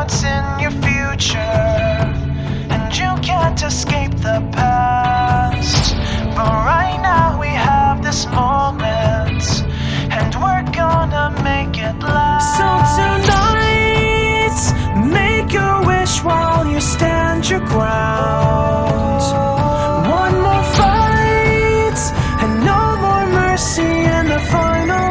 what's in your future, and you can't escape the past. But right now we have this moment, and we're gonna make it last. So tonight, make a wish while you stand your ground. One more fight, and no more mercy in the final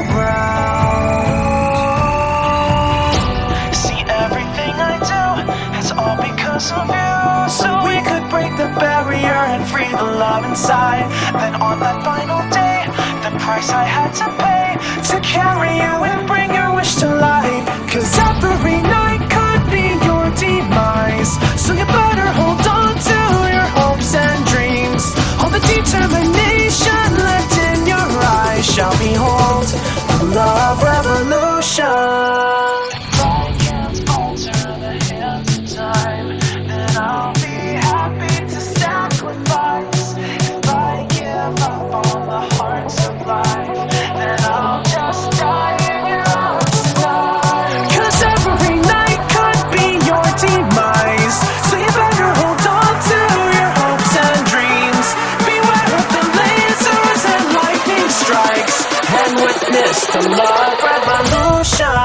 round. See, everything I do, it's all because of you. So we could break the barrier and free the love inside. Then on that final day, the price I had to pay to carry you and bring your wish to life. 'Cause every night could be your demise, so you better hold on to your hopes and dreams. All the determination left in your eyes shall behold the love revolution. If I can't alter the hands of time, then I'll be happy to sacrifice. If I give up on the hearts of life, then I'll just die in your arms tonight. 'Cause every night could be your demise, so you better hold on to your hopes and dreams. Beware of the lasers and lightning strikes, and witness the love revolution.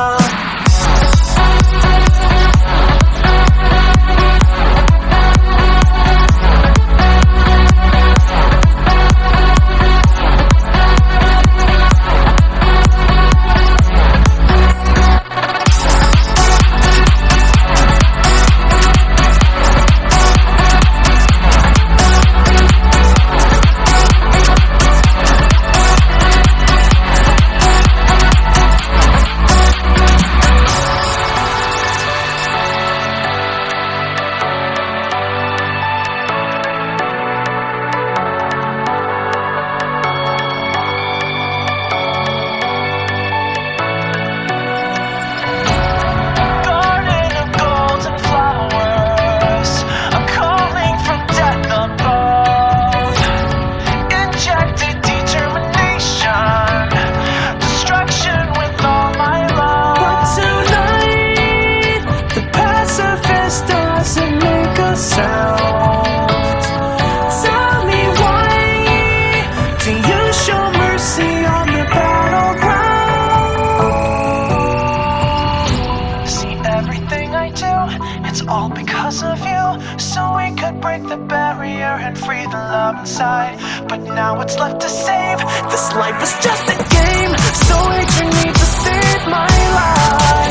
Sound. Tell me, why do you show mercy on the battleground? See, everything I do, it's all because of you. So we could break the barrier and free the love inside. But now what's left to save? This life is just a game, so I need to save my life.